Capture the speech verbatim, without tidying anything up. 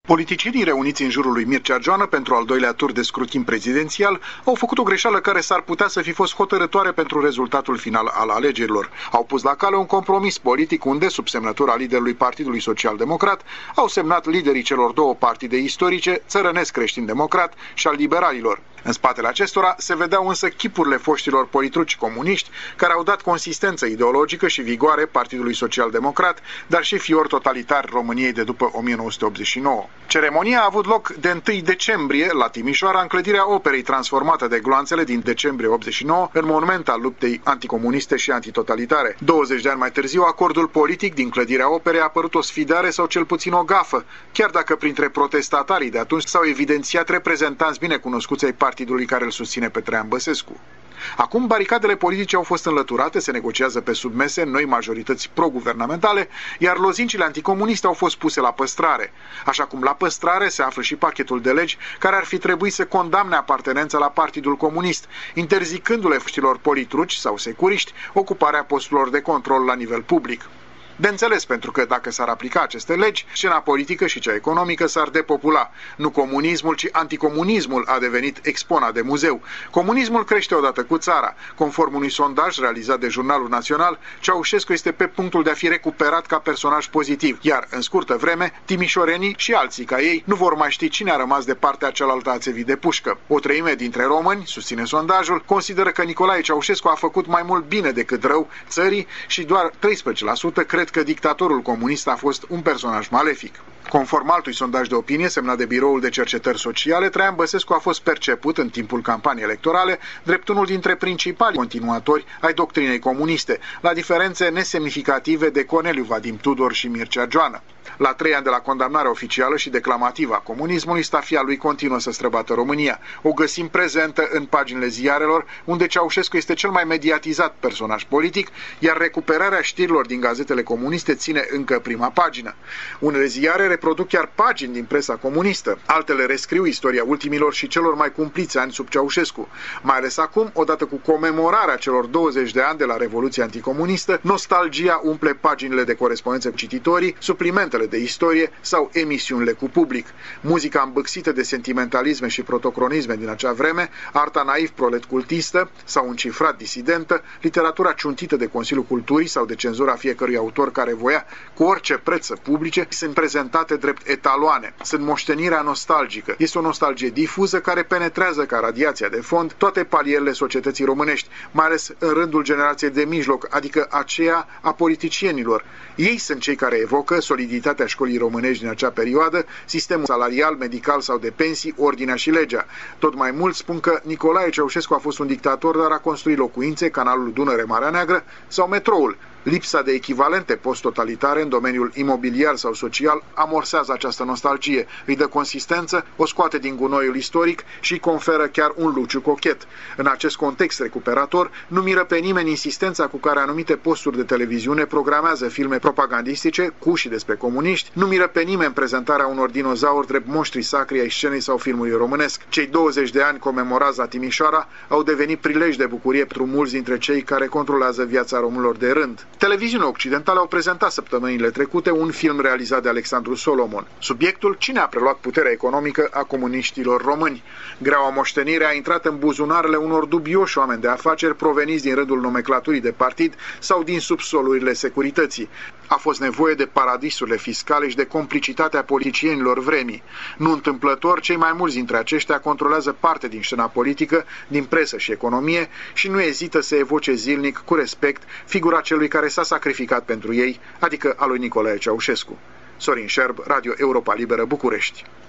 Politicienii reuniți în jurul lui Mircea Joană pentru al doilea tur de scrutin prezidențial au făcut o greșeală care s-ar putea să fi fost hotărătoare pentru rezultatul final al alegerilor. Au pus la cale un compromis politic unde, sub semnătura liderului Partidului Social-Democrat, au semnat liderii celor două partide istorice, Țărănesc Creștin-Democrat și al liberalilor. În spatele acestora se vedeau însă chipurile foștilor politruci comuniști care au dat consistență ideologică și vigoare Partidului Social-Democrat, dar și fior totalitar României de după o mie nouă sute optzeci și nouă. Ceremonia a avut loc de întâi decembrie la Timișoara, în clădirea Operei, transformată de gloanțele din decembrie optzeci și nouă în monument al luptei anticomuniste și antitotalitare. douăzeci de ani mai târziu, acordul politic din clădirea Operei a apărut o sfidare sau cel puțin o gafă, chiar dacă printre protestatarii de atunci s-au evidențiat reprezentanți binecunoscuți ai partidului care îl susține pe Traian Băsescu. Acum baricadele politice au fost înlăturate, se negociază pe sub mese noi majorități pro-guvernamentale, iar lozincile anticomuniste au fost puse la păstrare. Așa cum la păstrare se află și pachetul de legi care ar fi trebuit să condamne apartenența la Partidul Comunist, interzicându-le foștilor politruci sau securiști ocuparea posturilor de control la nivel public. De înțeles, pentru că dacă s-ar aplica aceste legi, scena politică și cea economică s-ar depopula. Nu comunismul, ci anticomunismul a devenit expona de muzeu. Comunismul crește odată cu țara. Conform unui sondaj realizat de Jurnalul Național, Ceaușescu este pe punctul de a fi recuperat ca personaj pozitiv, iar în scurtă vreme, timișorenii și alții ca ei nu vor mai ști cine a rămas de partea cealaltă a țevii de pușcă. O treime dintre români, susține sondajul, consideră că Nicolae Ceaușescu a făcut mai mult bine decât rău țării și doar treisprezece la sută cred că dictatorul comunist a fost un personaj malefic. Conform altui sondaj de opinie semnat de Biroul de Cercetări Sociale, Traian Băsescu a fost perceput în timpul campaniei electorale drept unul dintre principalii continuatori ai doctrinei comuniste, la diferențe nesemnificative de Corneliu Vadim Tudor și Mircea Joană. La trei ani de la condamnarea oficială și declamativă a comunismului, stafia lui continuă să străbată România. O găsim prezentă în paginile ziarelor, unde Ceaușescu este cel mai mediatizat personaj politic, iar recuperarea știrilor din gazetele comuniste ține încă prima pagină. Unele ziare reproduc chiar pagini din presa comunistă, altele rescriu istoria ultimilor și celor mai cumpliți ani sub Ceaușescu. Mai ales acum, odată cu comemorarea celor douăzeci de ani de la Revoluția Anticomunistă, nostalgia umple paginile de corespondență cu cititorii, suplimentele de istorie sau emisiunile cu public. Muzica îmbâxită de sentimentalisme și protocronisme din acea vreme, arta naiv prolet cultistă sau încifrat disidentă, literatura ciuntită de Consiliul Culturii sau de cenzura fiecărui autor care voia cu orice preț să publice, sunt prezentate drept etaloane. Sunt moștenirea nostalgică. Este o nostalgie difuză care penetrează ca radiația de fond toate palierele societății românești, mai ales în rândul generației de mijloc, adică aceea a politicienilor. Ei sunt cei care evocă soliditatea școlii românești din acea perioadă, sistemul salarial, medical sau de pensii, ordinea și legea. Tot mai mulți spun că Nicolae Ceaușescu a fost un dictator, dar a construit locuințe, canalul Dunăre-Marea Neagră sau metroul. Lipsa de echivalente post-totalitare în domeniul imobiliar sau social amorsează această nostalgie, îi dă consistență, o scoate din gunoiul istoric și îi conferă chiar un luciu cochet. În acest context recuperator, nu miră pe nimeni insistența cu care anumite posturi de televiziune programează filme propagandistice cu și despre comuniști, nu miră pe nimeni prezentarea unor dinozauri drept monștri sacri ai scenei sau filmului românesc. Cei douăzeci de ani comemorați la Timișoara au devenit prilej de bucurie pentru mulți dintre cei care controlează viața românilor de rând. Televiziunile occidentale au prezentat săptămânile trecute un film realizat de Alexandru Solomon. Subiectul: cine a preluat puterea economică a comuniștilor români? Greaua moștenire a intrat în buzunarele unor dubioși oameni de afaceri proveniți din rândul nomenclaturii de partid sau din subsolurile securității. A fost nevoie de paradisurile fiscale și de complicitatea politicienilor vremii. Nu întâmplător, cei mai mulți dintre aceștia controlează parte din scena politică, din presă și economie și nu ezită să evoce zilnic, cu respect, figura celui care s-a sacrificat pentru ei, adică a lui Nicolae Ceaușescu. Sorin Șerb, Radio Europa Liberă, București.